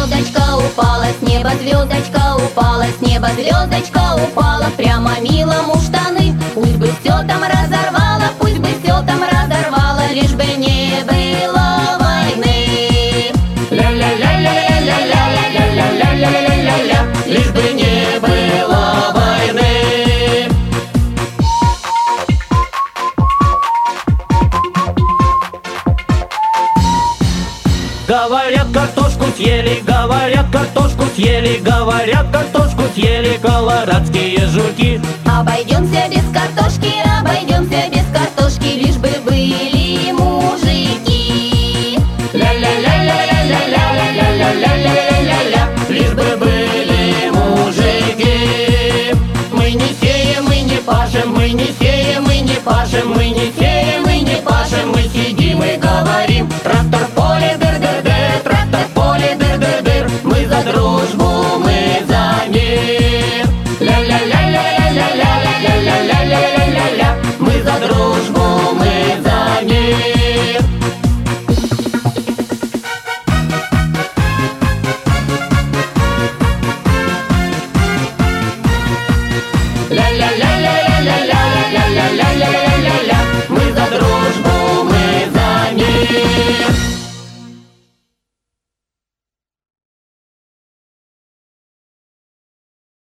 звездочка упала с неба, звездочка упала с неба, звездочка упала прямо милому в штаны. Пусть бы все там разорвало, пусть бы все там разорвало, лишь бы не было войны. Ля-ля-ля-ля-ля-ля-ля-ля-ля-ля-ля-ля-ля-ля, лишь бы не было войны. Говорят, картошку съели, говорят, картошку съели, говорят, картошку съели колорадские жуки. Обойдемся без картошки, обойдемся без картошки, лишь бы были мужики. Ля-ля-ля-ля-ля-ля-ля-ля-ля-ля-ля-ля-ля, лишь бы были мужики. Мы не сеем, мы не пашем, мы не сеем, мы не пашем,